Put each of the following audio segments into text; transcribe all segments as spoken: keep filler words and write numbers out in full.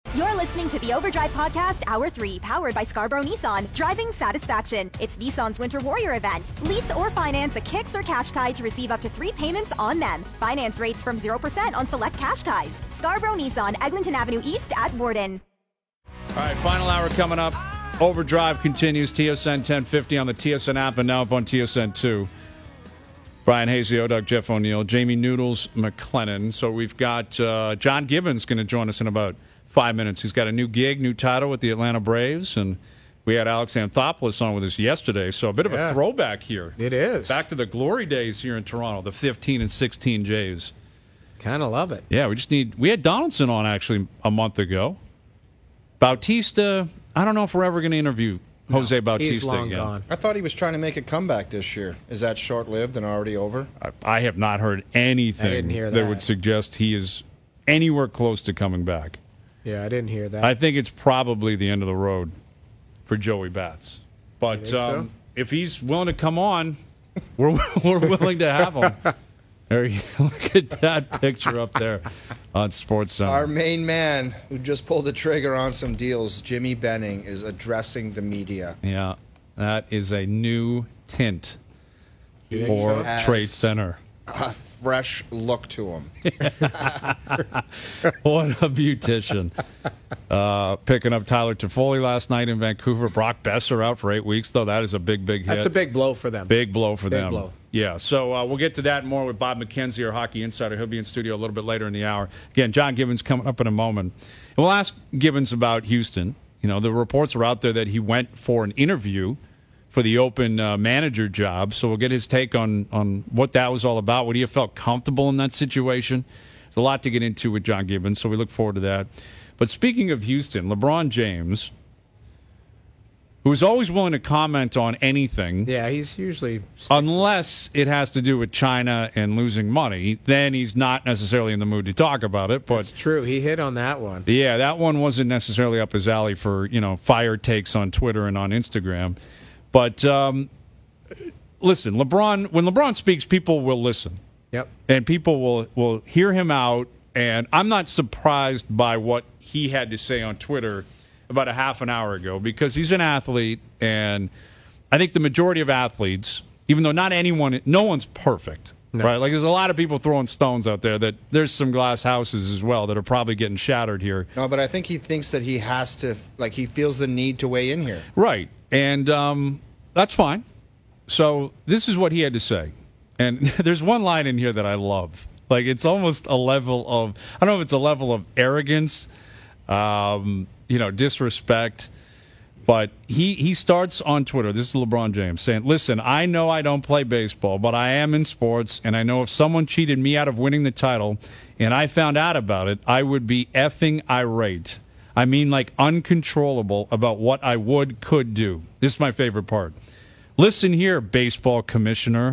You're listening to the Overdrive Podcast, Hour three, powered by Scarborough Nissan. Driving satisfaction. It's Nissan's Winter Warrior event. Lease or finance a Kicks or Qashqai to receive up to three payments on them. Finance rates from zero percent on select Qashqais. Scarborough Nissan, Eglinton Avenue East at Borden. All right, final hour coming up. Overdrive continues. T S N ten fifty on the T S N app and now up on T S N two. Brian Hazy, O-Dog, Jeff O'Neill, Jamie Noodles, McLennan. So we've got uh, John Gibbons going to join us in about five minutes. He's got a new gig, new title with the Atlanta Braves, and we had Alex Anthopoulos on with us yesterday, so a bit of yeah. a throwback here. It is. Back to the glory days here in Toronto, the fifteen and sixteen Jays. Kind of love it. Yeah, we just need... We had Donaldson on, actually, a month ago. Bautista, I don't know if we're ever going to interview Jose no, Bautista he's long again. Gone. I thought he was trying to make a comeback this year. Is that short-lived and already over? I, I have not heard anything I didn't hear that. that would suggest he is anywhere close to coming back. Yeah, I didn't hear that. I think it's probably the end of the road for Joey Bats. But um, so? if he's willing to come on, we're we're willing to have him. There you look at that picture up there on SportsCenter. Our main man who just pulled the trigger on some deals, Jimmy Benning, is addressing the media. Yeah, that is a new tint He for has Trade Center. A fresh look to him. What a beautician. Uh, picking up Tyler Toffoli last night in Vancouver. Brock Besser out for eight weeks, though. That is a big, big hit. That's a big blow for them. Big blow for big them. Blow. Yeah, so uh, we'll get to that and more with Bob McKenzie, our hockey insider. He'll be in studio a little bit later in the hour. Again, John Gibbons coming up in a moment. And we'll ask Gibbons about Houston. You know, the reports are out there that he went for an interview for the open uh, manager job. So we'll get his take on, on what that was all about. Would he have felt comfortable in that situation? There's a lot to get into with John Gibbons, so we look forward to that. But speaking of Houston, LeBron James, who is always willing to comment on anything. Yeah, he's usually... Unless it has to do with China and losing money, then he's not necessarily in the mood to talk about it. But That's true. He hit on that one. Yeah, that one wasn't necessarily up his alley for, you know, fire takes on Twitter and on Instagram. But um, listen, LeBron, when LeBron speaks, people will listen. Yep. And people will, will hear him out. And I'm not surprised by what he had to say on Twitter about a half an hour ago, because he's an athlete. And I think the majority of athletes, even though not anyone, no one's perfect. No. Right? Like, there's a lot of people throwing stones out there that there's some glass houses as well that are probably getting shattered here. No, but I think he thinks that he has to, like, he feels the need to weigh in here. Right. And um, that's fine. So this is what he had to say. And there's one line in here that I love. Like, it's almost a level of, I don't know if it's a level of arrogance, um, you know, disrespect. But he, he starts on Twitter, this is LeBron James, saying, listen, I know I don't play baseball, but I am in sports, and I know if someone cheated me out of winning the title and I found out about it, I would be effing irate. I mean, like, uncontrollable about what I would, could do. This is my favorite part. Listen here, baseball commissioner.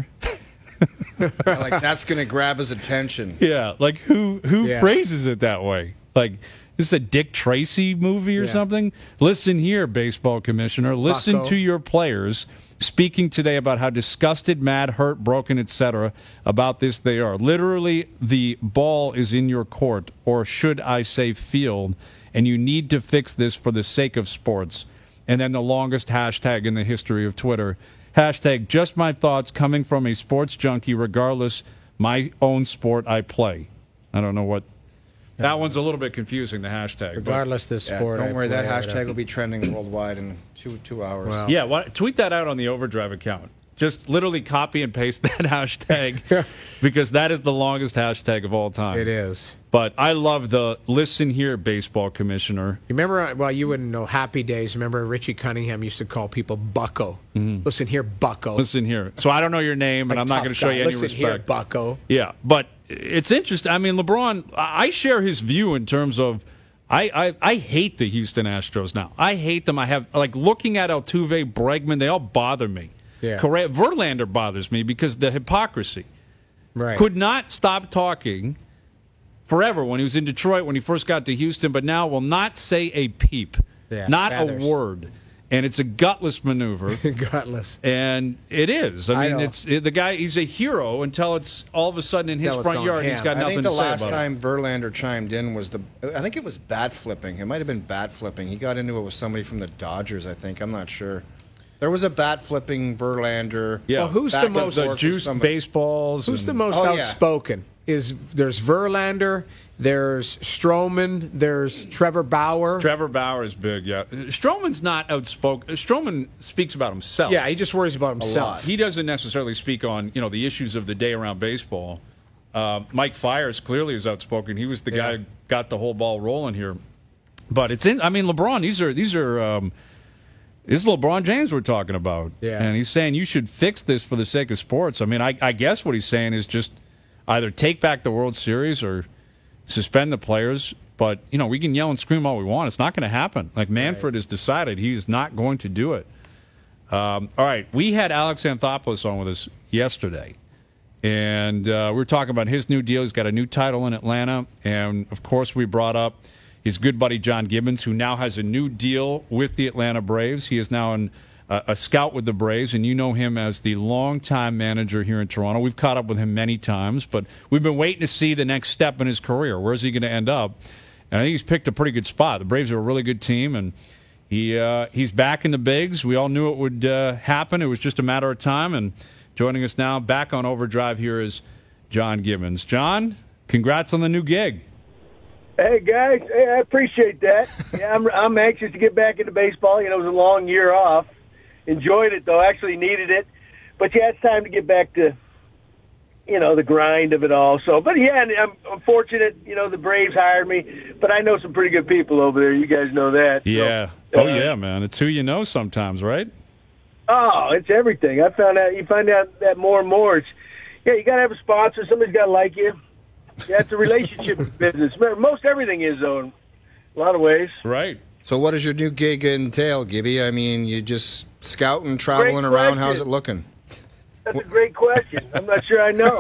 Like, that's going to grab his attention. Yeah, like, who, who yeah. phrases it that way? Like, this is a Dick Tracy movie or yeah. something? Listen here, baseball commissioner. Listen Bucko. to your players speaking today about how disgusted, mad, hurt, broken, et cetera about this they are. Literally, the ball is in your court, or should I say field, and you need to fix this for the sake of sports. And then the longest hashtag in the history of Twitter. Hashtag just my thoughts coming from a sports junkie, regardless my own sport I play. I don't know what. That one's a little bit confusing, the hashtag. Regardless of the sport. Yeah, don't I worry, play, that hashtag will be trending worldwide in two two hours. Well, Yeah, why, tweet that out on the Overdrive account. Just literally copy and paste that hashtag because that is the longest hashtag of all time. It is. But I love the listen here, baseball commissioner. You remember, well, you wouldn't know Happy Days. Remember Richie Cunningham used to call people Bucko. Mm-hmm. Listen here, Bucko. Listen here. So I don't know your name, and Like I'm not going to show guy. you any Listen respect. here, Bucko. Yeah, but it's interesting. I mean, LeBron, I share his view in terms of I, I, I hate the Houston Astros now. I hate them. I have, like, looking at Altuve, Bregman, they all bother me. Yeah. Correct. Verlander bothers me because the hypocrisy. Right. Could not stop talking forever when he was in Detroit, when he first got to Houston, but now will not say a peep. Yeah, not feathers. a word. and it's a gutless maneuver. Gutless. And it is. I I mean, know. it's it, the guy. He's a hero until it's all of a sudden in his Until it's front on yard. him. He's got I nothing think the to say last about it. time Verlander chimed in was the. I think it was bat flipping. It might have been bat flipping. He got into it with somebody from the Dodgers. I think. I'm not sure. There was a bat flipping Verlander. Yeah. Well, who's back the and most- The forth with juice somebody. baseballs. Who's and- the most Oh, yeah. outspoken? Is there's Verlander, there's Stroman, there's Trevor Bauer. Trevor Bauer is big, yeah. Stroman's not outspoken. Stroman speaks about himself. Yeah, he just worries about himself. He doesn't necessarily speak on, you know, the issues of the day around baseball. Uh, Mike Fiers clearly is outspoken. He was the guy Yeah. who got the whole ball rolling here. But it's in. I mean, LeBron. These are these are. Um, this is LeBron James we're talking about. Yeah. And he's saying you should fix this for the sake of sports. I mean, I, I guess what he's saying is just either take back the World Series or suspend the players. But, you know, we can yell and scream all we want. It's not going to happen. Like, Manfred has decided he's not going to do it. Um, all right. We had Alex Anthopoulos on with us yesterday. And uh, we were talking about his new deal. He's got a new title in Atlanta. And, of course, we brought up his good buddy John Gibbons, who now has a new deal with the Atlanta Braves. He is now an, uh, a scout with the Braves, and you know him as the longtime manager here in Toronto. We've caught up with him many times, but we've been waiting to see the next step in his career. Where's he going to end up? And I think he's picked a pretty good spot. The Braves are a really good team, and he uh, he's back in the bigs. We all knew it would uh, happen. It was just a matter of time, and joining us now, back on Overdrive, here is John Gibbons. John, congrats on the new gig. Hey guys, hey, I appreciate that. Yeah, I'm I'm anxious to get back into baseball. You know, it was a long year off. Enjoyed it though, actually needed it. But yeah, it's time to get back to, you know, the grind of it all. So, but yeah, and I'm, I'm fortunate. You know, the Braves hired me, but I know some pretty good people over there. You guys know that. So, Yeah. Oh, uh, yeah, man. It's who you know sometimes, right? Oh, it's everything. I found out. You find out that more and more. It's yeah, you got to have a sponsor. Somebody's got to like you. Yeah, it's a relationship business. Most everything is, though, in a lot of ways. Right. So what does your new gig entail, Gibby? I mean, you just scouting, traveling Great around. How's it question. looking? That's a great question. I'm not sure I know.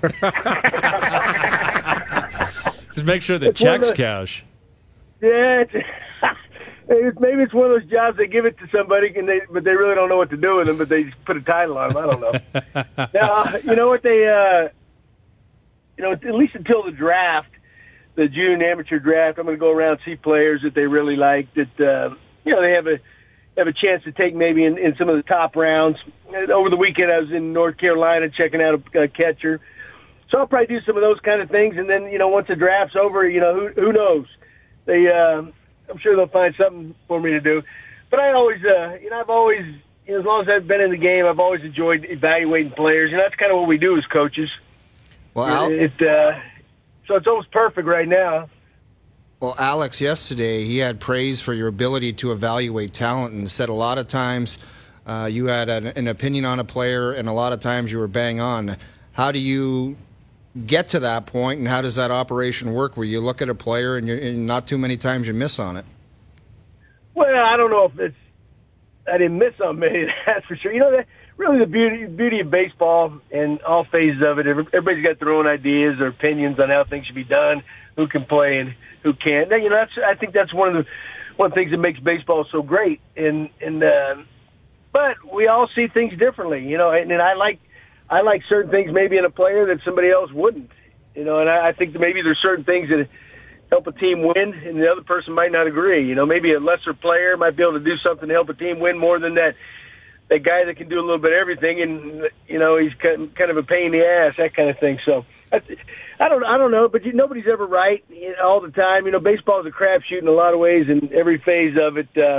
Just make sure the It's one of checks the- cash. Yeah, it's, it's, maybe it's one of those jobs they give it to somebody, and they but they really don't know what to do with them, but they just put a title on them. I don't know. Now, you know what they, uh, you know, at least until the draft, the June amateur draft, I'm going to go around and see players that they really like. That uh, you know they have a have a chance to take maybe in, in some of the top rounds. Over the weekend, I was in North Carolina checking out a, a catcher. So I'll probably do some of those kind of things, and then you know once the draft's over, you know who who knows. They, uh, I'm sure they'll find something for me to do. But I always, uh, you know, I've always, you know, as long as I've been in the game, I've always enjoyed evaluating players, and that's kind of what we do as coaches. Well, Al- It, uh, so it's almost perfect right now. Well, Alex, yesterday he had praise for your ability to evaluate talent and said a lot of times uh, you had an, an opinion on a player and a lot of times you were bang on. How do you get to that point, and how does that operation work where you look at a player and, you're, and not too many times you miss on it? Well, I don't know if it's I didn't miss on many, that's for sure. You know, that, really the beauty beauty of baseball and all phases of it, everybody's got their own ideas, their opinions on how things should be done, who can play and who can't. You know, that's I think that's one of the one of the things that makes baseball so great. And and uh, but we all see things differently, you know. And, and I like I like certain things maybe in a player that somebody else wouldn't, you know. And I, I think that maybe there's certain things that help a team win, and the other person might not agree. You know, maybe a lesser player might be able to do something to help a team win more than that that guy that can do a little bit of everything, and you know he's kind of a pain in the ass, that kind of thing. So I don't, I don't know, but you, nobody's ever right you know, all the time. You know, baseball is a crapshoot in a lot of ways, in every phase of it. Uh,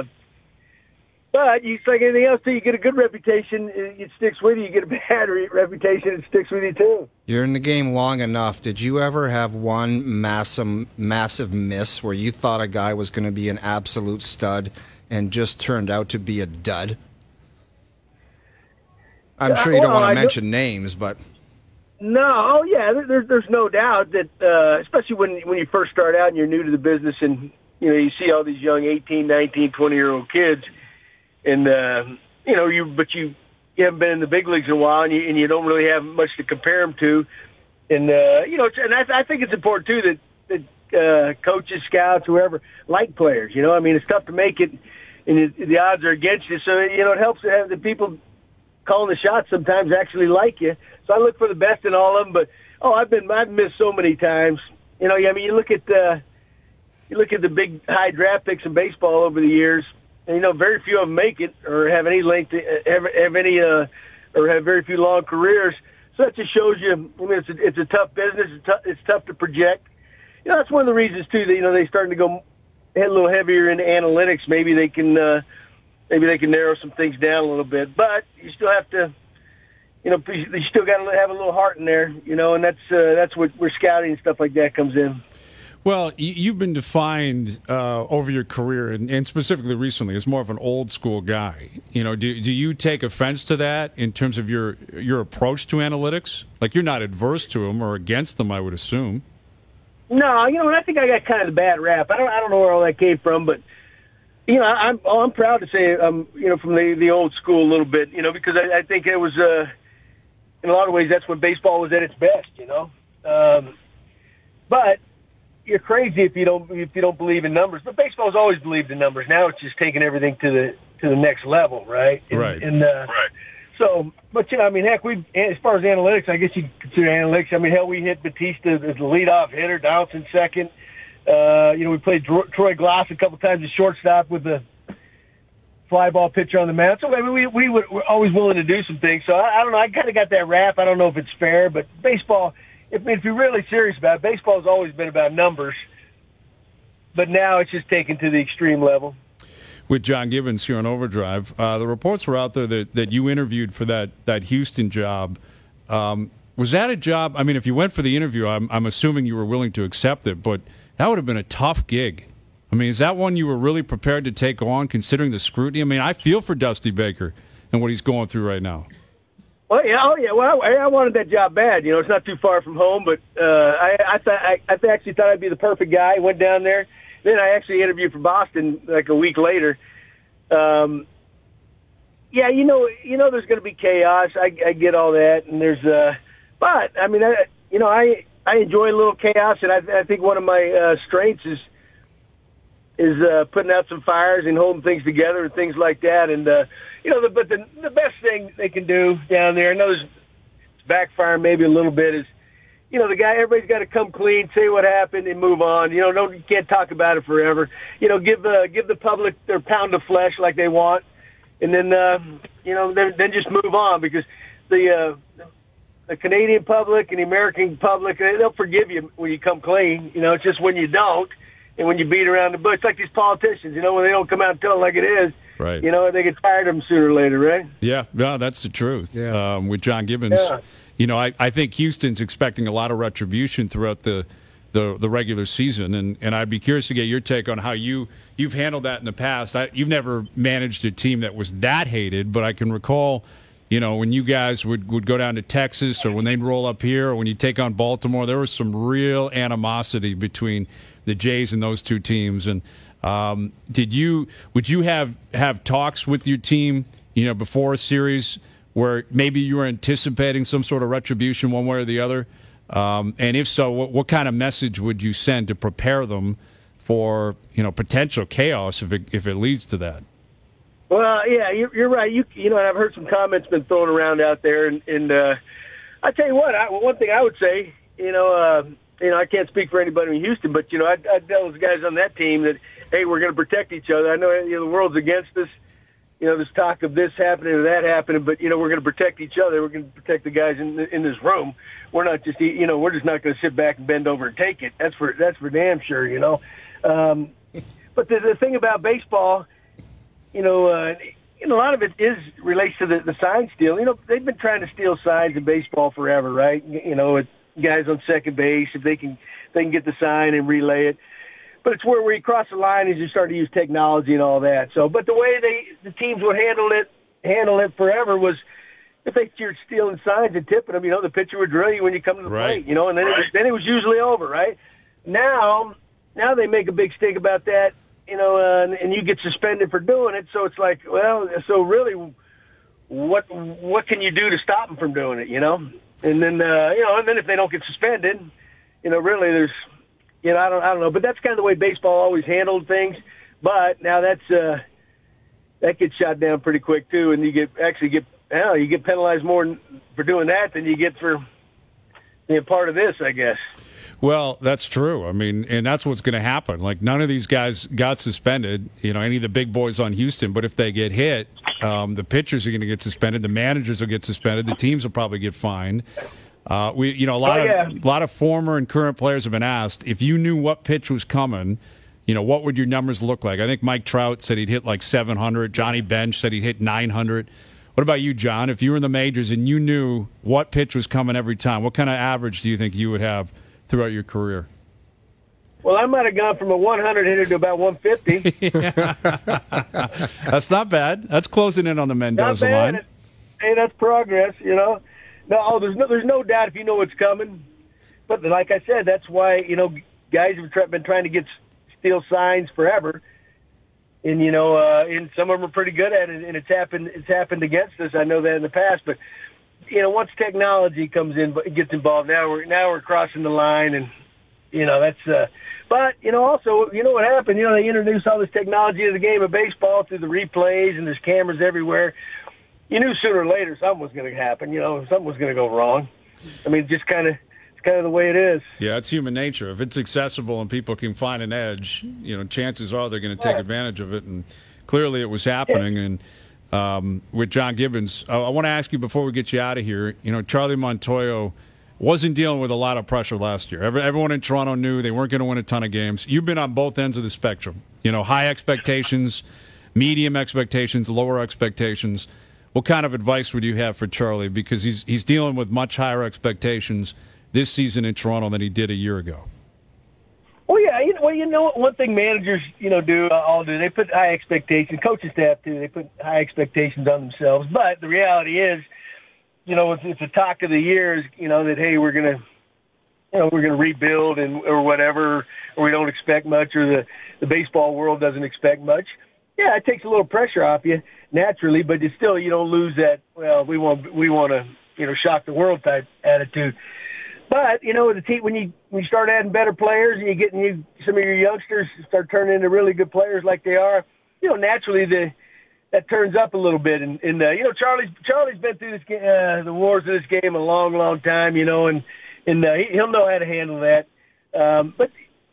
but it's like anything else, too. You get a good reputation, it sticks with you. You get a bad re- reputation, it sticks with you too. You're in the game long enough. Did you ever have one massive, massive miss where you thought a guy was going to be an absolute stud and just turned out to be a dud? I'm sure you don't Well, want I to do- mention names, but No, oh yeah, there, there's there's no doubt that, uh, especially when when you first start out and you're new to the business, and you know you see all these young eighteen, nineteen, twenty year old kids, and uh, you know you but you you haven't been in the big leagues in a while, and you and you don't really have much to compare them to, and uh, you know, and I, I think it's important too that that uh, coaches, scouts, whoever like players. You know, I mean, it's tough to make it. and it, the odds are against you. So, you know, it helps to have the people calling the shots sometimes actually like you. So I look for the best in all of them. But, oh, I've been, I've missed so many times. You know, I mean, you look at, uh, you look at the big high draft picks in baseball over the years, and, you know, very few of them make it or have any length, have, have any, uh, or have very few long careers. So that just shows you, I mean, it's a, it's a tough business. It's, t- it's tough to project. You know, that's one of the reasons, too, that, you know, they're starting to go a little heavier into analytics. Maybe they can, uh, maybe they can narrow some things down a little bit. But you still have to, you know, you still got to have a little heart in there, you know, and that's uh, that's what where scouting and stuff like that comes in. Well, you've been defined uh, over your career, and, and specifically recently, as more of an old school guy. You know, do do you take offense to that in terms of your your approach to analytics? Like, you're not adverse to them or against them, I would assume. No, you know, I think I got kind of the bad rap. I don't I don't know where all that came from, but you know, I'm oh, I'm proud to say I'm you know from the the old school a little bit, you know, because I, I think it was uh, in a lot of ways that's when baseball was at its best, you know. Um, but you're crazy if you don't if you don't believe in numbers. But baseball's always believed in numbers. Now it's just taking everything to the to the next level, right? And, right. And uh, right. So, but you know, I mean, heck, we as far as analytics, I guess you could consider analytics. I mean, hell, we hit Batista as the leadoff hitter, Donaldson second. Uh, you know, we played Dro- Troy Glass a couple times as shortstop with the fly ball pitcher on the mound. So I mean, we we were, we're always willing to do some things. So I, I don't know. I kind of got that rap. I don't know if it's fair, but baseball. If, if you're really serious about it, baseball has always been about numbers, but now it's just taken to the extreme level. With John Gibbons here on Overdrive, uh, the reports were out there that, that you interviewed for that, that Houston job. Um, was that a job? I mean, if you went for the interview, I'm, I'm assuming you were willing to accept it, but that would have been a tough gig. I mean, is that one you were really prepared to take on, considering the scrutiny? I mean, I feel for Dusty Baker and what he's going through right now. Well, yeah, oh yeah. Well, I, I wanted that job bad. You know, it's not too far from home, but uh, I, I thought I, I actually thought I'd be the perfect guy. Went down there. Then I actually interviewed for Boston like a week later. Um, yeah, you know, you know, there's going to be chaos. I, I get all that, and there's, uh, but I mean, I, you know, I I enjoy a little chaos, and I, I think one of my uh, strengths is is uh, putting out some fires and holding things together and things like that. And uh, you know, the, but the the best thing they can do down there, I know it's backfiring maybe a little bit, is, you know, the guy, everybody's got to come clean, say what happened, and move on. You know, no, you can't talk about it forever. You know, give the give the public their pound of flesh like they want, and then uh, you know, then then just move on, because the uh, the Canadian public and the American public, they'll forgive you when you come clean. You know, it's just when you don't, and when you beat around the bush, like these politicians. You know, when they don't come out and tell it like it is. Right. You know, they get tired of them sooner or later, right? Yeah, no, that's the truth. Yeah. Um, with John Gibbons, Yeah. you know, I, I think Houston's expecting a lot of retribution throughout the, the, the regular season, and, and I'd be curious to get your take on how you, you've handled that in the past. I, you've never managed a team that was that hated, but I can recall, you know, when you guys would, would go down to Texas, or when they'd roll up here, or when you take on Baltimore, there was some real animosity between the Jays and those two teams. And um, did you would you have, have talks with your team, you know, before a series where maybe you were anticipating some sort of retribution one way or the other? Um, and if so, what, what kind of message would you send to prepare them for, you know, potential chaos if it, if it leads to that? Well, yeah, you're, you're right. You you know, and I've heard some comments been thrown around out there, and, and uh, I tell you what, I, one thing I would say, you know, uh, you know, I can't speak for anybody in Houston, but you know, I'd, I'd tell those guys on that team that, hey, we're going to protect each other. I know, you know, the world's against us. You know, there's talk of this happening or that happening, but, you know, we're going to protect each other. We're going to protect the guys in in this room. We're not just, you know, we're just not going to sit back and bend over and take it. That's for that's for damn sure, you know. Um, but the, the thing about baseball, you know, uh, you know, a lot of it is relates to the, the sign steal. You know, they've been trying to steal signs in baseball forever, right? You know, it's guys on second base, if they can they can get the sign and relay it. But it's where, where you cross the line is you start to use technology and all that. So, but the way they the teams would handle it handle it forever was if they were stealing signs and tipping them, you know, the pitcher would drill you when you come to the Right. plate, you know, and then it was, then it was usually over, right? Now, now they make a big stink about that, you know, uh, and, and you get suspended for doing it. So it's like, well, so really, what what can you do to stop them from doing it, you know? And then, uh, you know, and then if they don't get suspended, you know, really there's, you know, I don't, I don't know, but that's kind of the way baseball always handled things. But now that's, uh, that gets shot down pretty quick too, and you get actually get hell, you get penalized more for doing that than you get for being part of this, I guess. Well, that's true. I mean, and that's what's going to happen. Like, none of these guys got suspended, you know, any of the big boys on Houston, but if they get hit, um, the pitchers are going to get suspended, the managers will get suspended, the teams will probably get fined. Uh, we, you know, a lot oh, yeah. of a lot of former and current players have been asked, if you knew what pitch was coming, you know, what would your numbers look like? I think Mike Trout said he'd hit like seven hundred. Johnny Bench said he'd hit nine hundred. What about you, John? If you were in the majors and you knew what pitch was coming every time, what kind of average do you think you would have throughout your career? Well, I might have gone from a one hundred hitter to about one fifty. That's not bad. That's closing in on the Mendoza not bad. line. Hey, that's progress, you know. No, oh, there's no, there's no doubt if you know what's coming. But like I said, that's why, you know, guys have try, been trying to get steal signs forever. And, you know, uh, and some of them are pretty good at it, and it's happened, it's happened against us. I know that in the past. But, you know, once technology comes in, gets involved, now we're, now we're crossing the line, and, you know, that's, uh, but, you know, also, you know what happened? You know, they introduced all this technology to the game of baseball through the replays, and there's cameras everywhere. You knew sooner or later something was going to happen. You know, something was going to go wrong. I mean, just kind of, it's kind of the way it is. Yeah, it's human nature. If it's accessible and people can find an edge, you know, chances are they're going to take Yeah. advantage of it. And clearly it was happening. And um, with John Gibbons, I, I want to ask you before we get you out of here, you know, Charlie Montoyo wasn't dealing with a lot of pressure last year. Every, everyone in Toronto knew they weren't going to win a ton of games. You've been on both ends of the spectrum. You know, high expectations, medium expectations, lower expectations. What kind of advice would you have for Charlie? Because he's he's dealing with much higher expectations this season in Toronto than he did a year ago. Well, yeah, you know, well, you know what? One thing managers, you know, do uh, all do they put high expectations. Coaching staff too. They put high expectations on themselves. But the reality is, you know, it's, it's a talk of the year. Is, you know, that hey, we're gonna, you know, we're gonna rebuild and or whatever, or we don't expect much, or the the baseball world doesn't expect much. Yeah, it takes a little pressure off you naturally, but you still you don't lose that. Well, we want we want to you know shock the world type attitude. But you know, the team when you when you start adding better players and you getting you some of your youngsters start turning into really good players like they are, you know, naturally the that turns up a little bit. And, and uh, you know, Charlie's Charlie's been through this uh, the wars of this game a long, long time. You know, and and uh, he, he'll know how to handle that. Um, but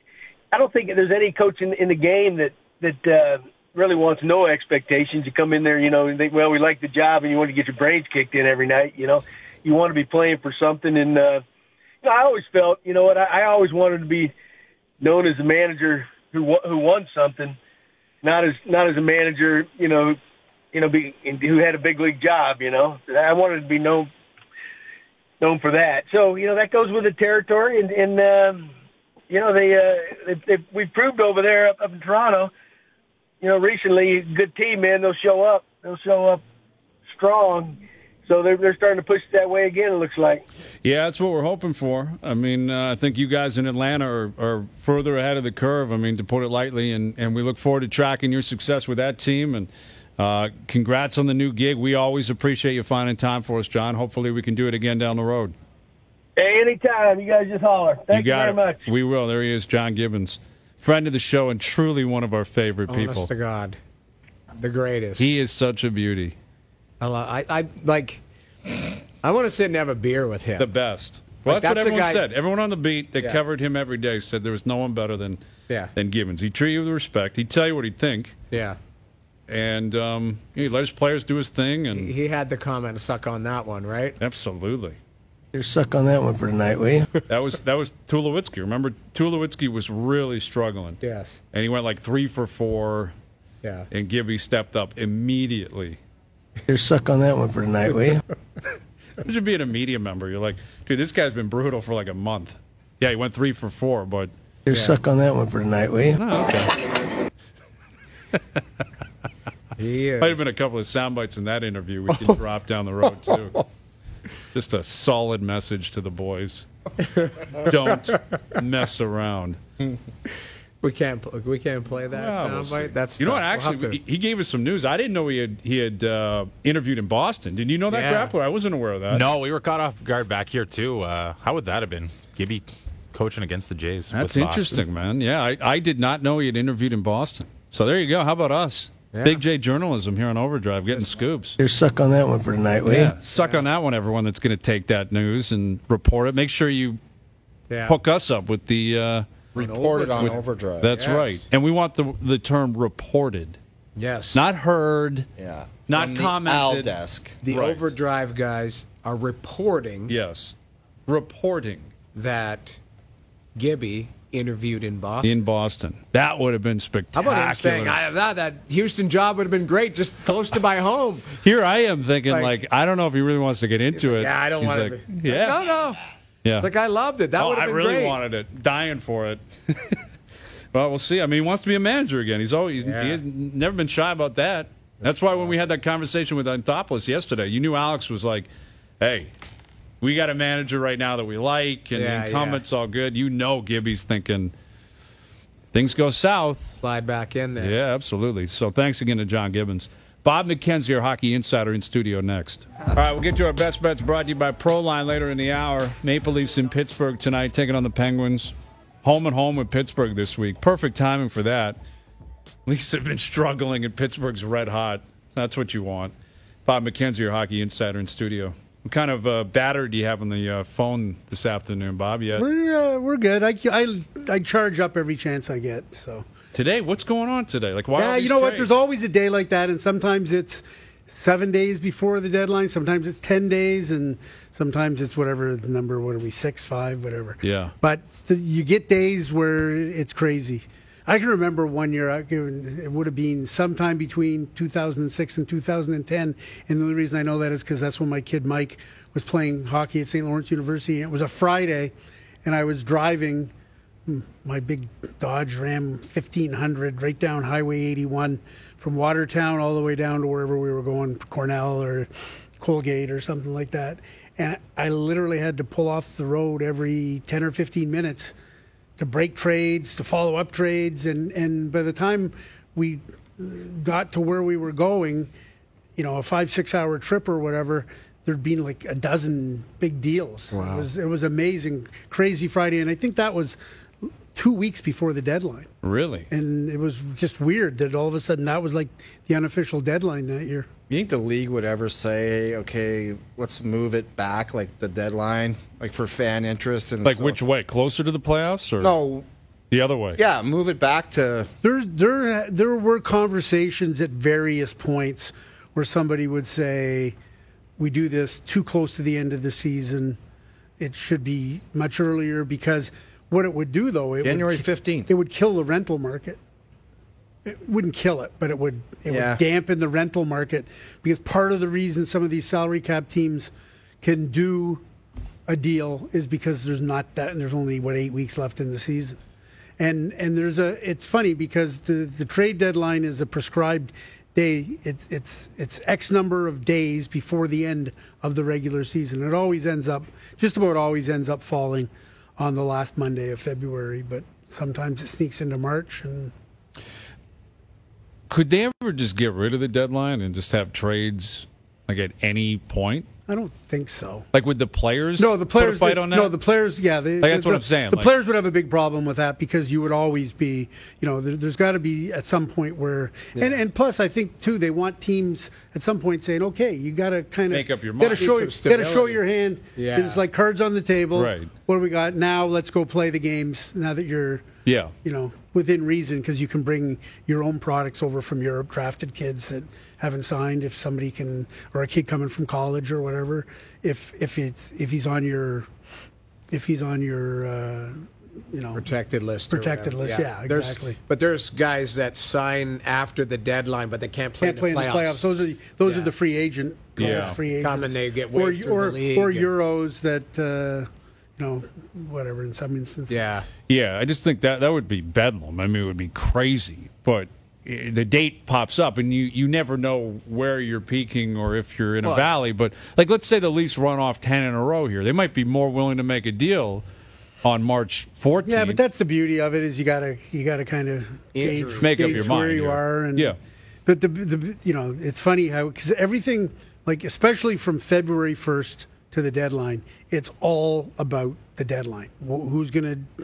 I don't think there's any coach in, in the game that that. Uh, really wants no expectations. You come in there, you know, and think, well, we like the job, and you want to get your brains kicked in every night. You know, you want to be playing for something. And uh, you know, I always felt, you know what, I, I always wanted to be known as a manager who who won something, not as not as a manager, you know, you know, be, who had a big league job. You know, I wanted to be known known for that. So you know, that goes with the territory, and, and um, you know, they, uh, they, they we proved over there up, up in Toronto. You know, recently, good team, man, they'll show up. They'll show up strong. So they're, they're starting to push it that way again, it looks like. Yeah, that's what we're hoping for. I mean, uh, I think you guys in Atlanta are, are further ahead of the curve, I mean, to put it lightly, and, and we look forward to tracking your success with that team. And uh, congrats on the new gig. We always appreciate you finding time for us, John. Hopefully we can do it again down the road. Hey, anytime. You guys just holler. Thank you, you very it. much. We will. There he is, John Gibbons. Friend of the show and truly one of our favorite people. Honest to God, the greatest. He is such a beauty. I, lo- I, I like. I want to sit and have a beer with him. The best. Well, Like, that's, that's what a everyone guy- said. Everyone on the beat that Yeah. covered him every day said there was no one better than Yeah. than Gibbons. He'd treat you with respect. He'd tell you what he'd think, Yeah, and um, he'd let his players do his thing. And he had the comment suck on that one, right? absolutely. You're suck on that one for tonight, will you? That was that was Tulowitzki. Remember, Tulowitzki was really struggling, Yes. and he went like three for four, Yeah. and Gibby stepped up immediately. You're suck on that one for tonight, will you? Imagine being a media member. You're like, dude, this guy's been brutal for like a month. Yeah, he went three for four, but You're suck on that one for tonight, will you? oh, okay. He, uh, Might have been a couple of sound bites in that interview we can drop down the road too. Just a solid message to the boys. Don't mess around. we can't. pl- We can't play that Well, we'll soundbite. see. That's you know what? tough. We'll Actually, have he he gave us some news. I didn't know he had he had uh, interviewed in Boston. Did you know that, Yeah. Grappler? I wasn't aware of that. No, we were caught off guard back here, too. Uh, how would that have been? Gibby coaching against the Jays. That's with interesting, Boston. man. Yeah, I, I did not know he had interviewed in Boston. So there you go. How about us? Yeah. Big J journalism here on Overdrive, getting scoops. Here, suck on that one for tonight, will you? Yeah, suck on that one, everyone that's going to take that news and report it. Make sure you Yeah. hook us up with the uh, Reported on with- Overdrive. That's Yes. right, and we want the the term reported, Yes. not heard. Yeah. Not From commented. The Al desk. the Right. Overdrive guys are reporting Yes, reporting that Gibby interviewed in Boston. in Boston. That would have been How spectacular. about him saying, I have that, that Houston job would have been great, just close to my home. Here I am thinking, like, Like- I don't know if he really wants to get into it. Yeah, I don't He's want like, to. Yeah, No, no. yeah. Like, I loved it. That oh, would have I been really great. wanted it, dying for it. Well, we'll see. I mean, he wants to be a manager again. He's always Yeah. he has never been shy about that. That's why when we had that conversation with Anthopoulos yesterday, you knew Alex was like, "Hey, we got a manager right now that we like, and Yeah, the incumbent's all good." You know, Gibby's thinking things go south. Slide back in there. Yeah, absolutely. So thanks again to John Gibbons. Bob McKenzie, our hockey insider, in studio next. All right, we'll get to our best bets brought to you by Proline later in the hour. Maple Leafs in Pittsburgh tonight, taking on the Penguins. Home and home with Pittsburgh this week. Perfect timing for that. Leafs have been struggling, and Pittsburgh's red hot. That's what you want. Bob McKenzie, your hockey insider, in studio. What kind of uh, batter do you have on the uh, phone this afternoon, Bob? Yet We're uh, we're good. I, I, I charge up every chance I get. So today, what's going on today? Like, why? yeah, all you these know what? trades? There's always a day like that, and sometimes it's seven days before the deadline. Sometimes it's ten days, and sometimes it's whatever the number. What are we? Six, five, whatever. Yeah. But the, you get days where it's crazy. I can remember one year, I can- it would have been sometime between two thousand six and two thousand ten. And the only reason I know that is because that's when my kid Mike was playing hockey at Saint Lawrence University. And it was a Friday, and I was driving my big Dodge Ram fifteen hundred right down Highway eighty-one from Watertown all the way down to wherever we were going, Cornell or Colgate or something like that. And I literally had to pull off the road every ten or fifteen minutes to break trades, to follow up trades. And, and by the time we got to where we were going, you know, a five, six hour trip or whatever, there'd been like a dozen big deals. Wow. It was, it was amazing, crazy Friday. And I think that was two weeks before the deadline. Really? And it was just weird that all of a sudden that was like the unofficial deadline that year. You think the league would ever say, okay, let's move it back, like the deadline, like for fan interest? And Like so- which way? Closer to the playoffs or No, the other way? yeah, move it back to. There, there, there were conversations at various points where somebody would say, "We do this too close to the end of the season. It should be much earlier." Because what it would do, though, it January would, fifteenth. it would kill the rental market. It wouldn't kill it, but it would it Yeah. would dampen the rental market. Because part of the reason some of these salary cap teams can do a deal is because there's not that, and there's only what eight weeks left in the season. And and there's a it's funny because the, the trade deadline is a prescribed day. It's it's it's X number of days before the end of the regular season. It always ends up just about always ends up falling on the last Monday of February, but sometimes it sneaks into March. And Could they ever just get rid of the deadline and just have trades like at any point? I don't think so. Like would the players? No, the players. put a fight they- on that. No, the players. Yeah, they, Like, that's the, what I'm saying, The like- players would have a big problem with that because you would always be, you know, there, there's got to be at some point where, and and plus, I think too, they want teams at some point saying, okay, you got to kind of Make up your Got to mind. show, Need some got to show stability. your hand. Yeah. It's like cards on the table. Right. What do we got now? Let's go play the games now that you're, yeah. you know, within reason because you can bring your own products over from Europe, drafted kids that haven't signed. If somebody can, or a kid coming from college or whatever, if if it's if he's on your, if he's on your, uh, you know, Protected list. or Protected whatever. list, yeah, There's- exactly. But there's guys that sign after the deadline, but they can't play, can't play in in the playoffs. Those are the, those Yeah. are the free agent, college Yeah. free agents. Come and they get or waived through or the league or and- Euros that, uh, you know, whatever. In some instances, Yeah. Yeah, I just think that that would be bedlam. I mean, it would be crazy. But eh, the date pops up, and you, you never know where you're peaking or if you're in a Well, valley. But like, let's say the Leafs run off ten in a row here, they might be more willing to make a deal on March fourteenth. Yeah, but that's the beauty of it is you gotta you gotta kind of gauge, Injury. Make up gauge your where mind, you yeah. are, and Yeah. But the the you know it's funny how because everything like especially from February first to the deadline, it's all about the deadline. Wh- Who's gonna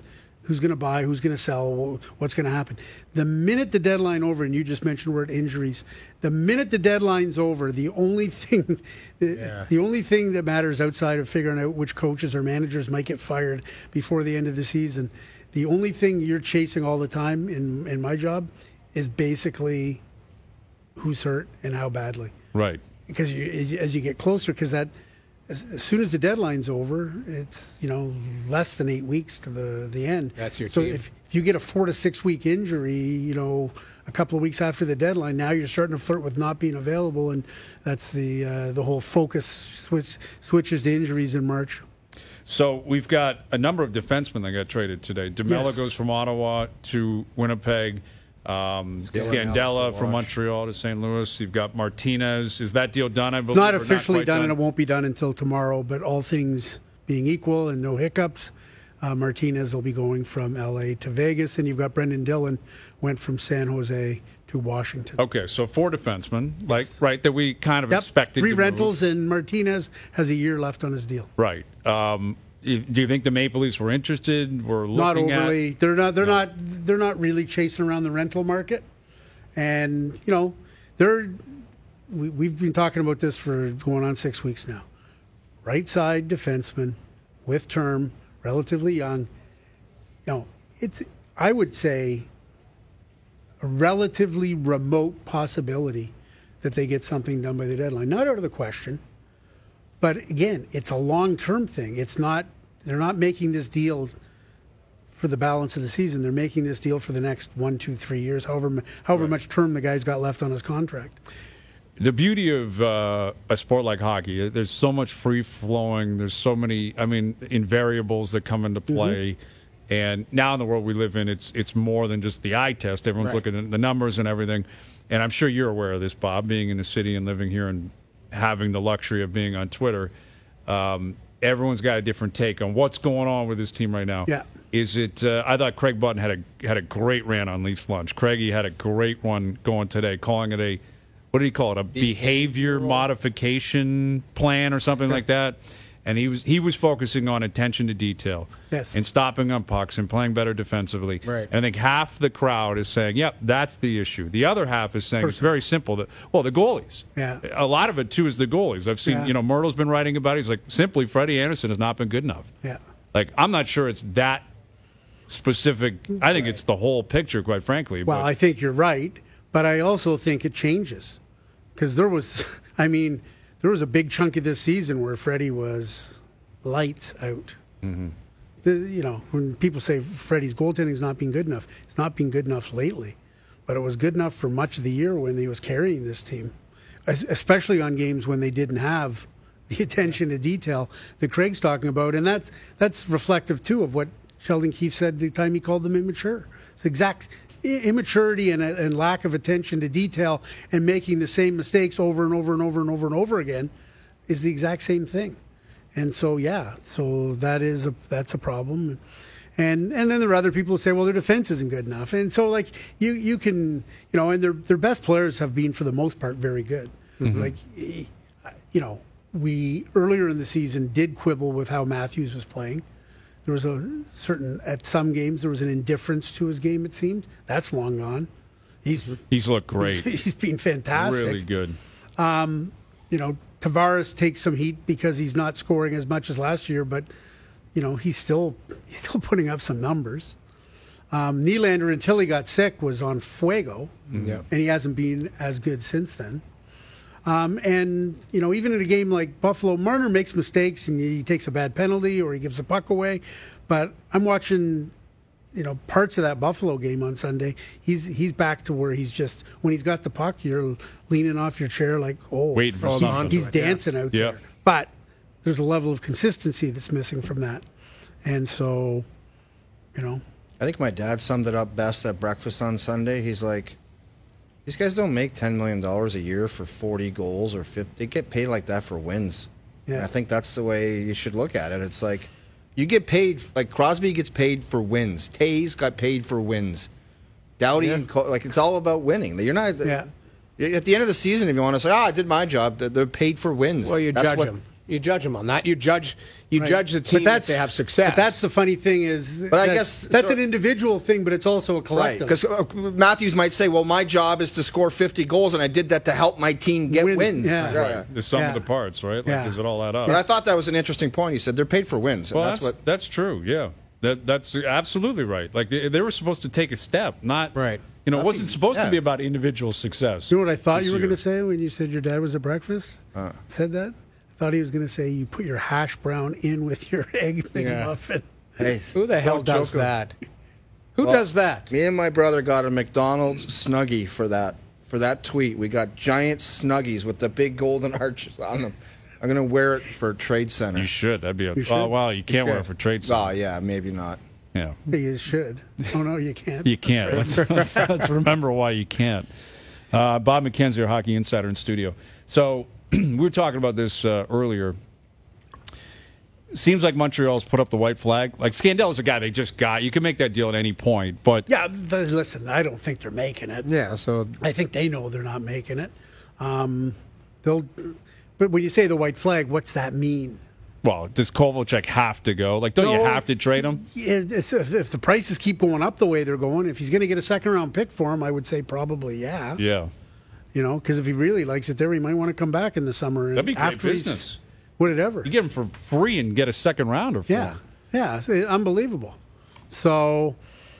Who's going to buy? Who's going to sell? What's going to happen? The minute the deadline over, and you just mentioned the word injuries, the minute the deadline's over, the only thing, Yeah. the only thing that matters outside of figuring out which coaches or managers might get fired before the end of the season, the only thing you're chasing all the time in in my job is basically who's hurt and how badly. Right. Because you, as, as you get closer, because that. As, as soon as the deadline's over, it's, you know, less than eight weeks to the, the end. That's your so team. if, if you get a four to six week injury, you know, a couple of weeks after the deadline, now you're starting to flirt with not being available, and that's the uh, the whole focus switch, switches to injuries in March. So we've got a number of defensemen that got traded today. DeMella Yes. goes from Ottawa to Winnipeg. Um, Scandella Scandella to from Wash. Montreal to Saint Louis. You've got Martinez. Is that deal done? I believe It's not or officially quite done, and it won't be done until tomorrow, but all things being equal and no hiccups, uh, Martinez will be going from L A to Vegas, and you've got Brendan Dillon went from San Jose to Washington. Okay, so four defensemen, like right that we kind of Yep, expected. three to rentals, move. and Martinez has a year left on his deal. Right. Um, i- do you think the Maple Leafs were interested? Were looking Not overly. at? They're not. They're not. They're not really chasing around the rental market, and you know, they're. We, we've been talking about this for going on six weeks now. Right side defenseman with term, relatively young. You know, it's. I would say a relatively remote possibility that they get something done by the deadline. Not out of the question, but again, it's a long-term thing. It's not. They're not making this deal for the balance of the season. They're making this deal for the next one, two, three years, however mu- however Right. much term the guy's got left on his contract. The beauty of uh, a sport like hockey, there's so much free flowing. There's so many, I mean, invariables that come into play. Mm-hmm. And now in the world we live in, it's it's more than just the eye test. Everyone's Right. looking at the numbers and everything. And I'm sure you're aware of this, Bob, being in the city and living here and having the luxury of being on Twitter. Um, everyone's got a different take on what's going on with this team right now. Yeah. Is it? Uh, I thought Craig Button had a had a great rant on Leafs Lunch. Craigie had a great one going today, calling it a what did he call it? A behavior modification plan or something like that. And he was he was focusing on attention to detail, Yes. and stopping on pucks and playing better defensively. Right. And I think half the crowd is saying, "Yep, that's the issue." The other half is saying it's very simple. That well, the goalies. Yeah. A lot of it too is the goalies. I've seen Yeah. you know Myrtle's been writing about it. He's like simply Freddie Anderson has not been good enough. Yeah. Like I'm not sure it's that specific. I think it's the whole picture, quite frankly. Well, but, I think you're right, but I also think it changes because there was, I mean, there was a big chunk of this season where Freddie was lights out. Mm-hmm. The, you know, when people say Freddie's goaltending's not been good enough, it's not been good enough lately, but it was good enough for much of the year when he was carrying this team, Es- especially on games when they didn't have the attention to detail that Craig's talking about, and that's that's reflective too of what Sheldon Keefe said the time he called them immature. It's exact i- immaturity and, and lack of attention to detail and making the same mistakes over and over and over and over and over again is the exact same thing. And so, yeah, so that is a that's a problem. And and then there are other people who say, well, their defense isn't good enough. And so, like you you can you know, and their their best players have been for the most part very good. Mm-hmm. Like eh, you know, we earlier in the season did quibble with how Matthews was playing. There was a certain at some games there was an indifference to his game. It seemed that's long gone. He's he's looked great. he's been fantastic. Really good. You know, Tavares takes some heat because he's not scoring as much as last year, but you know he's still he's still putting up some numbers. Um, Nylander, until he got sick, was on fuego, Yeah. and he hasn't been as good since then. Um, and you know, even in a game like Buffalo, Marner makes mistakes and he takes a bad penalty or he gives a puck away. But I'm watching, you know, parts of that Buffalo game on Sunday. He's he's back to where he's just when he's got the puck, you're leaning off your chair like, oh, Waiting for he's, something. he's dancing out Yeah. there. But there's a level of consistency that's missing from that, and so, you know. I think my dad summed it up best at breakfast on Sunday. He's like, these guys don't make ten million dollars a year for forty goals or fifty. They get paid like that for wins. Yeah. And I think that's the way you should look at it. It's like you get paid, like Crosby gets paid for wins. Tays got paid for wins. Doughty, Yeah. and Co- like it's all about winning. You're not. Yeah. At the end of the season, if you want to say, oh, I did my job, they're- they're paid for wins. Well, you That's judge what, them. You judge them on that. You judge you Right. judge the But team if that's- they have success. But that's the funny thing is, But I that- guess- that's so- an individual thing, but it's also a Right, collective. because uh, Matthews might say, "Well, my job is to score fifty goals, and I did that to help my team get Win, wins." yeah. Right. The sum Yeah. of the parts, right? Like, Yeah. does it all add up? But I thought that was an interesting point. He said they're paid for wins. And Well, that's, that's what. that's true. Yeah, that that's absolutely right. Like they, they were supposed to take a step, not Right. You know, it wasn't supposed yeah. to be about individual success. You know what I thought this you were year. going to say when you said your dad was at breakfast? Uh. Said that? I thought he was going to say you put your hash brown in with your egg McMuffin. Hey, Who the hell don't does joke that? Who Well, does that? Me and my brother got a McDonald's Snuggie for that for that tweet. We got giant Snuggies with the big golden arches on them. I'm gonna wear it for Trade Center. You should. That'd be a. You should. Oh wow, you can't wear it for trade. Oh Center. yeah, maybe not. Yeah, You should. Oh, no, you can't. you can't. Let's, let's, let's remember why you can't. Uh, Bob McKenzie, our hockey insider in studio. So we were talking about this uh, earlier. Seems like Montreal's put up the white flag. Like Scandella's a guy they just got. You can make that deal at any point, but Yeah, th- listen, I don't think they're making it. Yeah, so I think they know they're not making it. Um, they'll, but when you say the white flag, what's that mean? well, does Kovalchuk have to go? Like, don't you No. have to trade him? It's- If, if the prices keep going up the way they're going, if he's going to get a second round pick for him, I would say probably yeah. Yeah, You know, because if he really likes it there, he might want to come back in the summer. And that'd be great after he's- business. Whatever. You get him for free and get a second rounder. For Yeah, him. yeah, it's uh, unbelievable. So,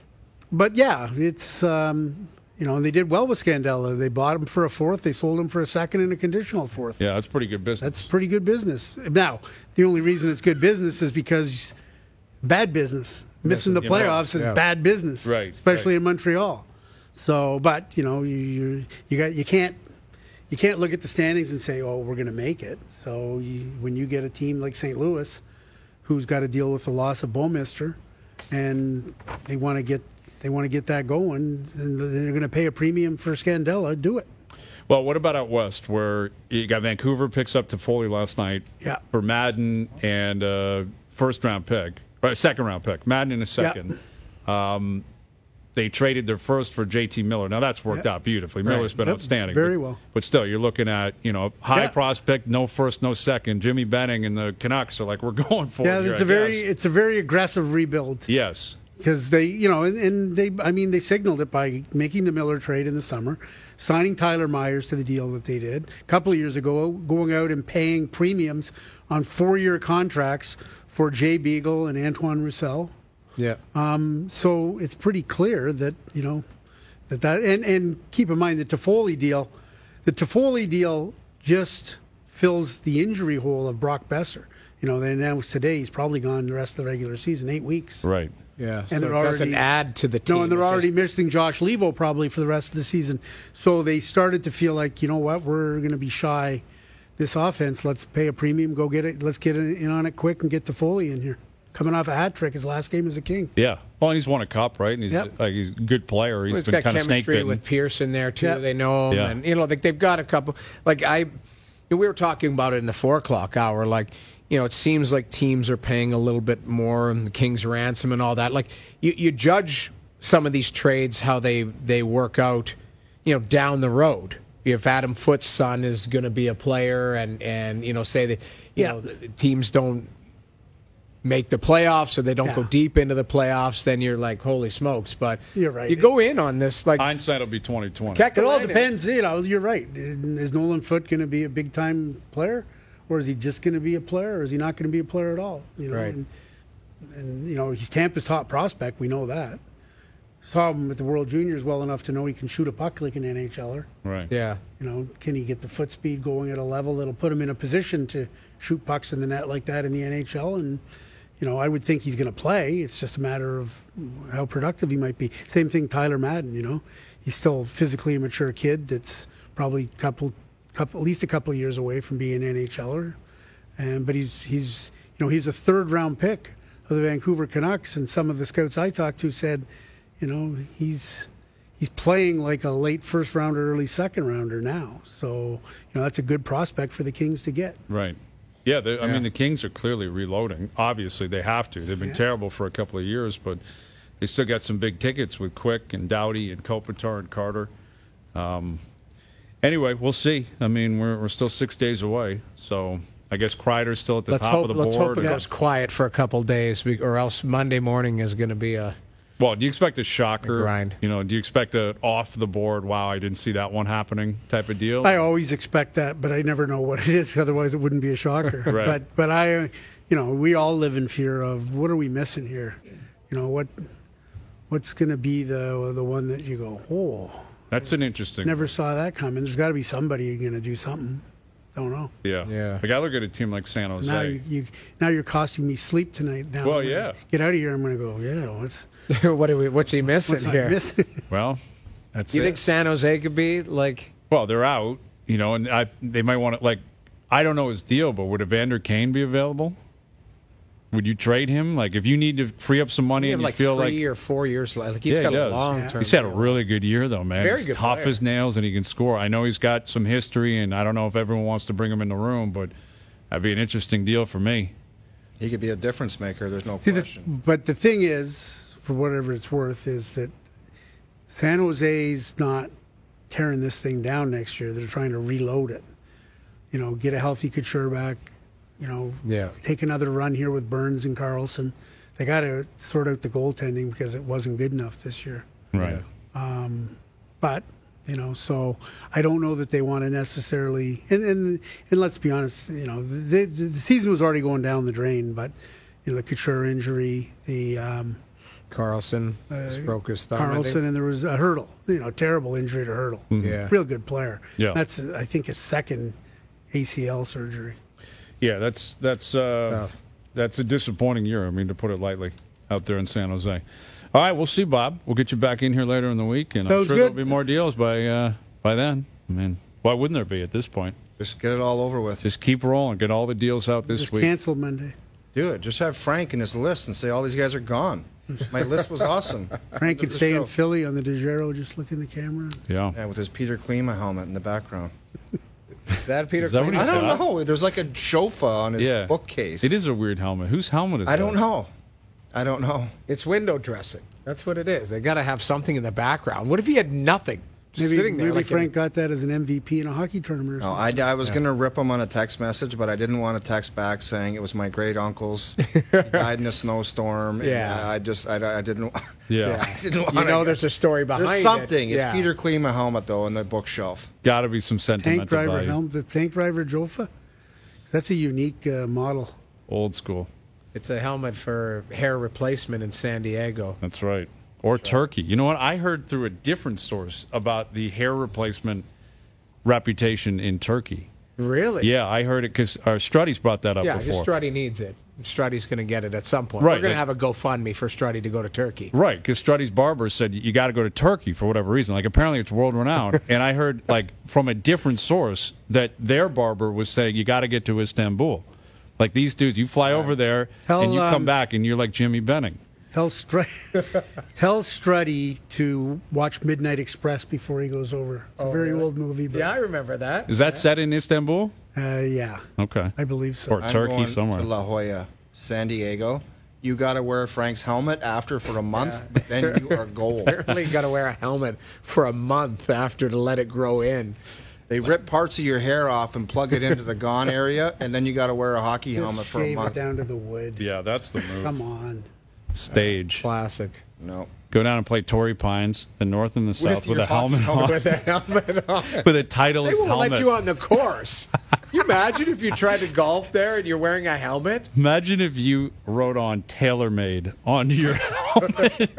but yeah, it's um, you know, and they did well with Scandella. They bought him for a fourth, they sold him for a second and a conditional fourth. yeah, that's pretty good business. That's pretty good business. Now, the only reason it's good business is because bad business. Missing the you know, playoffs is yeah. bad business, Right, Especially right. in Montreal. So, but you know, you you, you got you can't. You can't look at the standings and say, "Oh, we're going to make it." So you, when you get a team like Saint Louis, who's got to deal with the loss of Bouwmeester, and they want to get they want to get that going, and they're going to pay a premium for Scandella, do it. Well, what about out west, where you got Vancouver picks up Toffoli last night Yeah. for Madden and a first round pick, or a second round pick, Madden and a second. Um, they traded their first for J T Miller. Now that's worked Yeah. out beautifully. Miller's been Yep. outstanding. Very but, well. But still, you're looking at you know high Yeah. prospect, no first, no second. Jimmy Benning and the Canucks are like we're going for Yeah, it. here, it's a I very guess. it's a very aggressive rebuild yes. because they you know and, and they I mean they signaled it by making the Miller trade in the summer, signing Tyler Myers to the deal that they did a couple of years ago, going out and paying premiums on four-year contracts for Jay Beagle and Antoine Roussel. yeah. Um, so it's pretty clear that you know that that and, and keep in mind the Toffoli deal, the Toffoli deal just fills the injury hole of Brock Besser. You know, they announced today he's probably gone the rest of the regular season, eight weeks. Right. Yeah, so And it they're doesn't already- add to the team. No, and they're It already just- missing Josh Levo probably for the rest of the season. So they started to feel like, you know what, we're going to be shy this offense. Let's pay a premium, go get it. Let's get in on it quick and get Toffoli in here. Coming off a hat trick, his last game as a King. Yeah. Well, and he's won a cup, right? And he's Yep. like he's a good player. He's Well, it's been got kind of snake chemistry bitten. with Pearson there too. Yeah. They know him, Yeah. and you know, like they've got a couple. Like I, we were talking about it in the four o'clock hour. Like, you know, it seems like teams are paying a little bit more, and the King's ransom and all that. Like, you, you judge some of these trades how they they work out, you know, down the road. If Adam Foote's son is going to be a player, and and you know, say that you Yeah. know the teams don't make the playoffs or they don't Yeah. go deep into the playoffs, then you're like, holy smokes. But You're right. you go in on this like Hindsight will be twenty twenty. It all Kekalainen- depends. You know, you're right. Is Nolan Foote going to be a big time player, or is he just going to be a player, or is he not going to be a player at all? You know, Right. and, and you know he's Tampa's top prospect. We know that. Saw him at the World Juniors well enough to know he can shoot a puck like an NHLer. Right. Yeah. You know, can he get the foot speed going at a level that'll put him in a position to shoot pucks in the net like that in the N H L? And you know, I would think he's going to play. It's just a matter of how productive he might be. Same thing, Tyler Madden. You know, he's still a physically immature kid that's probably couple, couple, at least a couple of years away from being an NHLer. And but he's he's you know he's a third round pick of the Vancouver Canucks, and some of the scouts I talked to said, you know, he's he's playing like a late first rounder, early second rounder now. So you know that's a good prospect for the Kings to get. Right. Yeah, they, I Yeah. mean, the Kings are clearly reloading. Obviously, they have to. They've been Yeah. terrible for a couple of years, but they still got some big tickets with Quick and Doughty and Kopitar and Carter. Um, anyway, we'll see. I mean, we're we're still six days away, so I guess Kreider's still at the let's top hope, of the let's board. hope it or- goes quiet for a couple days, be- or else Monday morning is going to be a. Well, do you expect a shocker? A grind. You know, do you expect a off the board? Wow, I didn't see that one happening type of deal. I always expect that, but I never know what it is. Otherwise, it wouldn't be a shocker. Right. But but I, uh, you know, we all live in fear of what are we missing here? You know what what's going to be the the one that you go, oh, That's an interesting. never saw that coming. There's got to be somebody going to do something. Don't know. Yeah. Yeah. Like I look at a team like San Jose. Now you, you now you're costing me sleep tonight. Now Well, I'm gonna yeah. Get out of here. I'm going to go. Yeah. What's what do we? What's he missing what's I here? missing? Well, that's Do you it. think San Jose could be like? Well, they're out, you know, and I, they might want to, like, I don't know his deal, but would Evander Kane be available? Would you trade him? Like, if you need to free up some money You have and you like feel three like. or four years left. Like he's Yeah, got he a does. long term. He's had a really good year, though, man. Very he's good tough player. as nails, and he can score. I know he's got some history, and I don't know if everyone wants to bring him in the room, but that'd be an interesting deal for me. He could be a difference maker. There's no See, the, question. but the thing is, for whatever it's worth, is that San Jose's not tearing this thing down next year. They're trying to reload it. You know, get a healthy Couture back. You know, Yeah. take another run here with Burns and Carlson. They got to sort out the goaltending because it wasn't good enough this year. Right. But you know, so I don't know that they want to necessarily. And and, and let's be honest, you know, the, the, the season was already going down the drain. But you know, the Couture injury, the um, Carlson just broke his thumb. I think. Carlson, and there was a Hurdle. You know, terrible injury to Hurdle. Yeah. Real good player. Yeah. That's I think his second A C L surgery. Yeah, that's that's uh, Tough. that's a disappointing year. I mean, to put it lightly, out there in San Jose. All right, we'll see, Bob. We'll get you back in here later in the week, and I'm Sounds sure good. there'll be more deals by uh, by then. I mean, why wouldn't there be at this point? Just get it all over with. Just keep rolling, get all the deals out this Just week. canceled Monday. Do it. Just have Frank in his list and say all these guys are gone. My list was awesome. Frank could End of the stay in show. Philly on the DeGero, just look in the camera. Yeah. Yeah, with his Peter Klima helmet in the background. Is that Peter? Is that what Klima? he I don't got? know. There's like a chauffeur on his Yeah. bookcase. It is a weird helmet. Whose helmet is I that? don't know. I don't know. It's window dressing. That's what it is. They got to have something in the background. What if he had nothing? Just Maybe, sitting there. maybe like in Frank got that as an M V P in a hockey tournament or No, something. I, I was going to rip him on a text message, but I didn't want to text back saying it was my great uncle's. He died in a snowstorm. and Yeah. I, I just, I, I didn't. Yeah. I didn't want you know, there's a story behind There's it. something. It's Yeah. Peter Klima helmet though in the bookshelf. Got to be some sentimental tank driver value. helmet, the tank driver Jofa. That's a unique uh, model. Old school. It's a helmet for hair replacement in San Diego. That's right. Or turkey. You know what? I heard through a different source about the hair replacement reputation in Turkey. Really? Yeah, I heard it because uh, Strutty's brought that up Yeah, before. Strutty needs it. Strutty's going to get it at some point. Right, We're going to like- have a GoFundMe for Strutty to go to Turkey. Right, because Strutty's barber said you got to go to Turkey for whatever reason. Like apparently it's world renowned, and I heard like from a different source that their barber was saying you got to get to Istanbul. Like these dudes, you fly over there Tell, and you come um, back and you're like Jimmy Benning. Tell, Str- Tell Strutty to watch Midnight Express before he goes over. It's a very really? old movie, but Yeah, I remember that. Is that set in Istanbul? uh, yeah, Okay. I believe so. Or I'm Turkey going somewhere. to La Jolla, San Diego. You got to wear Frank's helmet after for a month, but then you are gold. Apparently, you got to wear a helmet for a month after to let it grow in. They rip parts of your hair off and plug it into the gone area, and then you got to wear a hockey Just helmet for a shave it month. down to the wood. Yeah, that's the move. Come on. Stage. Classic. No. Go down and play Torrey Pines, the north and the south, with, your a helmet hockey on. With a helmet on. With a They Titleist won't helmet. let you on the course. Can you imagine if you tried to golf there and you're wearing a helmet? Imagine if you wrote on TaylorMade on your helmet.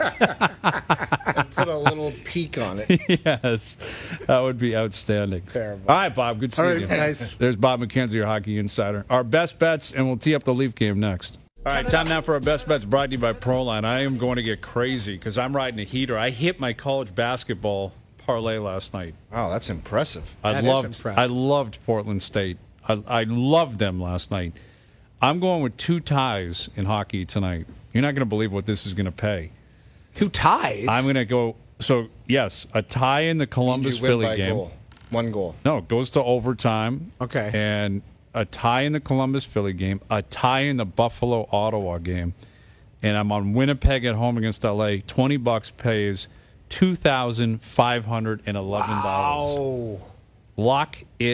Put a little peak on it. Yes, that would be outstanding. Terrible. All right, Bob, good seeing All right, you. guys. There's Bob McKenzie, your hockey insider. Our best bets, and we'll tee up the Leaf game next. All right, time now for our best bets brought to you by Proline. I am going to get crazy because I'm riding a heater. I hit my college basketball parlay last night. Wow, that's impressive. I That is loved impressive. I loved Portland State. I, I loved them last night. I'm going with two ties in hockey tonight. You're not going to believe what this is going to pay. Two ties. I'm going to go. So yes, a tie in the Columbus You win Philly by game. goal. One goal. No, it goes to overtime. Okay. And a tie in the Columbus Philly game, a tie in the Buffalo Ottawa game, and I'm on Winnipeg at home against L A. Twenty bucks pays two thousand five hundred and eleven dollars. Oh. Lock it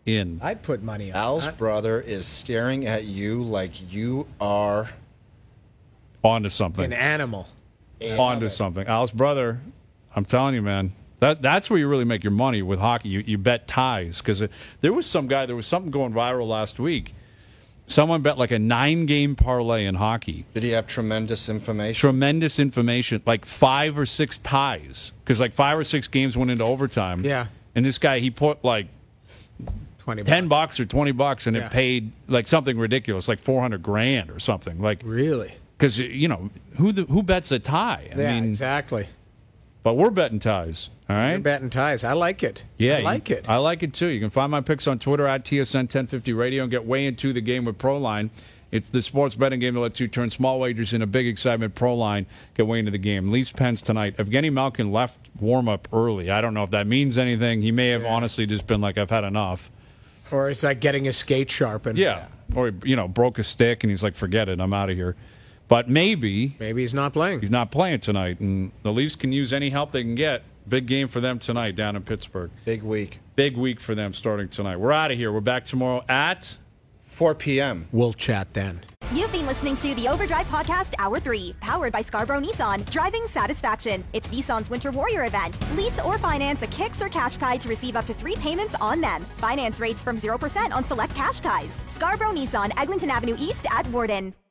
in. I'd put money on Al's that. brother is staring at you like you are Onto something. An animal. Onto something. Al's brother, I'm telling you, man. That that's where you really make your money with hockey. You you bet ties because there was some guy. There was something going viral last week. Someone bet like a nine-game parlay in hockey. Did he have tremendous information? Tremendous information, like five or six ties, because like five or six games went into overtime. Yeah. And this guy, he put like twenty ten bucks or twenty bucks, and Yeah. it paid like something ridiculous, like four hundred grand or something. Like Really? because you know who the, who bets a tie? I Yeah, mean, exactly. but we're betting ties. All right. You're betting ties. I like it. Yeah, I like you- it. I like it too. You can find my picks on Twitter at T S N ten fifty Radio and get way into the game with Proline. It's the sports betting game that lets you turn small wagers into big excitement. Proline, get way into the game. Leafs Pens tonight. Evgeny Malkin left warm up early. I don't know if that means anything. He may have honestly just been like, I've had enough. Or it's like getting his skate sharpened. Yeah. Or, you know, broke a stick and he's like, forget it. I'm out of here. But maybe Maybe he's not playing. he's not playing tonight. And the Leafs can use any help they can get. Big game for them tonight down in Pittsburgh. Big week. Big week for them starting tonight. We're out of here. We're back tomorrow at four p.m. We'll chat then. You've been listening to the Overdrive Podcast Hour three, powered by Scarborough Nissan. Driving satisfaction. It's Nissan's Winter Warrior event. Lease or finance a Kicks or Qashqai to receive up to three payments on them. Finance rates from zero percent on select Qashqais. Scarborough Nissan, Eglinton Avenue East at Warden.